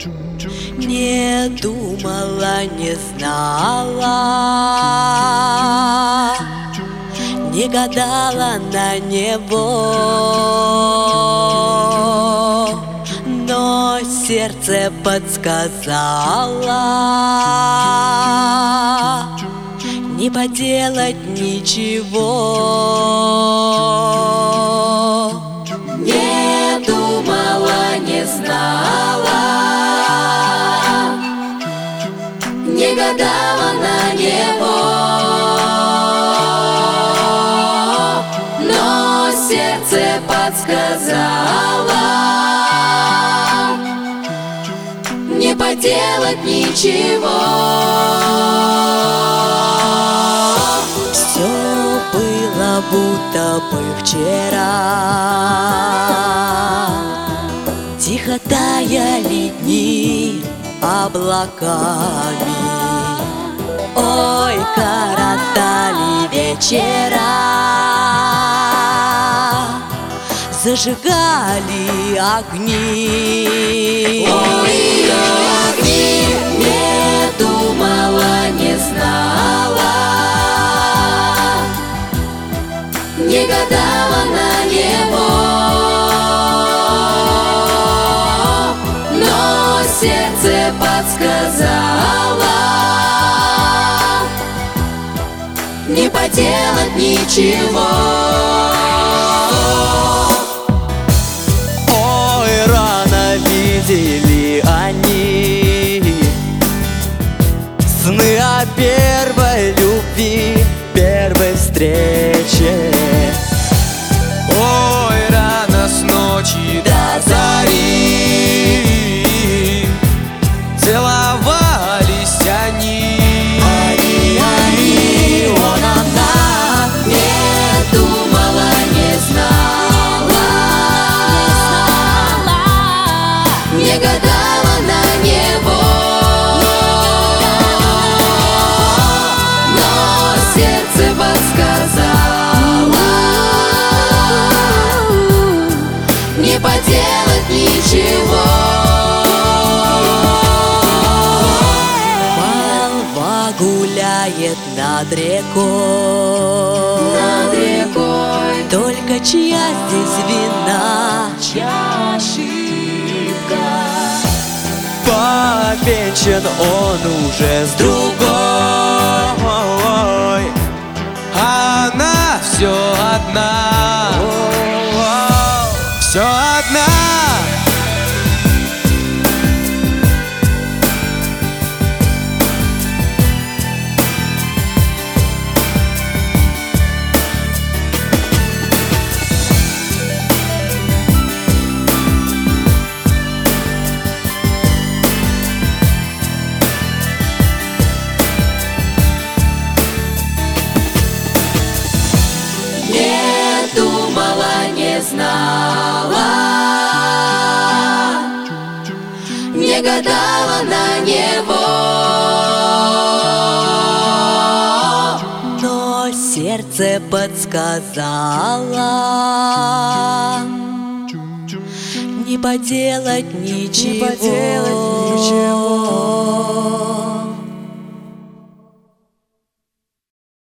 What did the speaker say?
Не думала, не знала, не гадала на него, но сердце подсказало не поделать ничего. Не думала, не знала, не гадала на него, но сердце подсказало не поделать ничего. Все было будто бы вчера, тихо таяли дни облаками. Ой, коротали вечера, зажигали огни. Ой, огни, не думала, не знала, не гадала на него, но сердце подсказало не поделать ничего. Ой, рано видели они сны о первой любви, первой встрече. Ой, рано с ночи до зари целовались они. Он, она, не думала, не знала, не гадала на него, но сердце подсказало не поделать ничего. Молва гуляет над рекой, только чья здесь вина, чья ошибка? Повенчан он уже с другой, а она все одна, все одна. Не думала, не знала, не гадала на него, но сердце подсказало не поделать ничего.